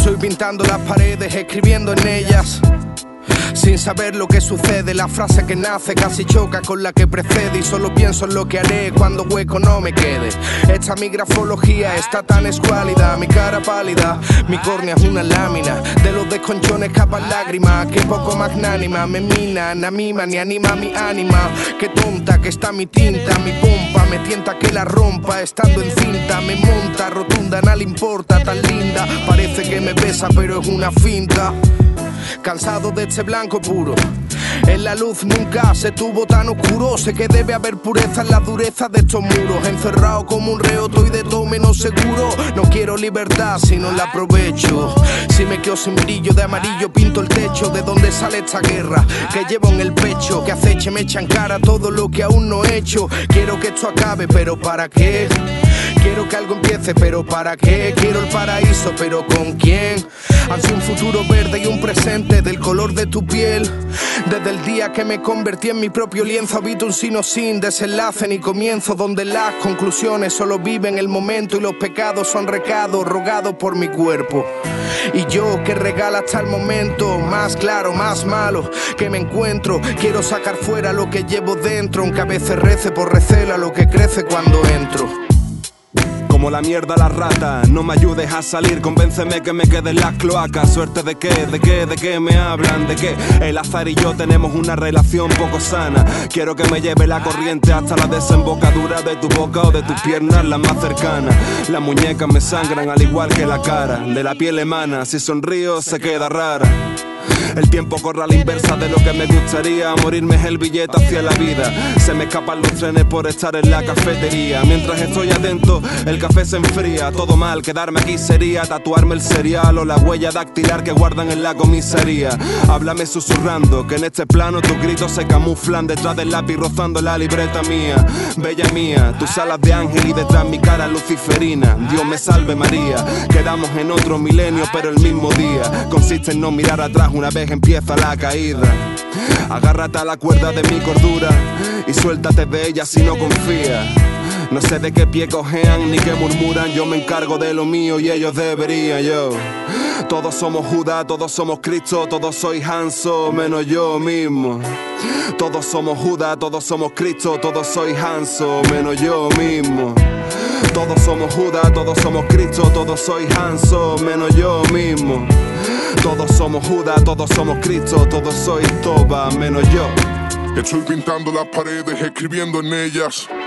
Estoy pintando las paredes, escribiendo en ellas, sin saber lo que sucede. La frase que nace casi choca con la que precede, y solo pienso en lo que haré cuando hueco no me quede. Esta mi grafología está tan escuálida, mi cara pálida, mi córnea es una lámina. De los desconchones escapan lágrimas, que poco magnánima me minan, a mima ni anima mi ánima. Qué tonta que está mi tinta, mi pompa me tienta que la rompa. Estando en cinta me monta, rotunda, nada le importa, tan linda. Parece que me besa pero es una finta. Cansado de este blanco puro, en la luz nunca se tuvo tan oscuro. Sé que debe haber pureza en la dureza de estos muros. Encerrado como un reo, estoy de todo menos seguro. No quiero libertad si no la aprovecho. Si me quedo sin brillo de amarillo, pinto el techo. ¿De dónde sale esta guerra que llevo en el pecho? Que aceche me echa en cara todo lo que aún no he hecho. Quiero que esto acabe, pero ¿para qué? Quiero que algo empiece, pero ¿para qué? Quiero el paraíso, pero ¿con quién? Ansio un futuro verde y un presente del color de tu piel. Desde el día que me convertí en mi propio lienzo, habito un sino sin desenlace ni comienzo, donde las conclusiones solo viven el momento y los pecados son recados rogados por mi cuerpo. Y yo que regala hasta el momento, más claro, más malo que me encuentro. Quiero sacar fuera lo que llevo dentro, aunque a veces rece por recelo a lo que crece cuando entro. Como la mierda la rata, no me ayudes a salir, convénceme que me quede en las cloacas. ¿Suerte de qué? ¿De qué? ¿De qué me hablan? ¿De qué? El azar y yo tenemos una relación poco sana. Quiero que me lleve la corriente hasta la desembocadura de tu boca o de tus piernas las más cercanas. Las muñecas me sangran al igual que la cara, de la piel emana, si sonrío se queda rara. El tiempo corre a la inversa de lo que me gustaría. Morirme es el billete hacia la vida. Se me escapan los trenes por estar en la cafetería. Mientras estoy atento, el café se enfría. Todo mal, quedarme aquí sería tatuarme el serial o la huella dactilar que guardan en la comisaría. Háblame susurrando, que en este plano tus gritos se camuflan detrás del lápiz rozando la libreta mía. Bella mía, tus alas de ángel y detrás mi cara luciferina. Dios me salve María. Quedamos en otro milenio pero el mismo día. Consiste en no mirar atrás una vez empieza la caída. Agárrate a la cuerda de mi cordura y suéltate de ella si no confías. No sé de qué pie cojean ni qué murmuran. Yo me encargo de lo mío y ellos deberían. Yo. Todos somos Judas, todos somos Cristo, todos sois Hanso, menos yo mismo. Todos somos Judas, todos somos Cristo, todos sois Hanso, menos yo mismo. Todos somos Judas, todos somos Cristo, todos sois Hanso, menos yo mismo. Todos somos Judas, todos somos Cristo, todos sois Toba, menos yo. Estoy pintando las paredes, escribiendo en ellas,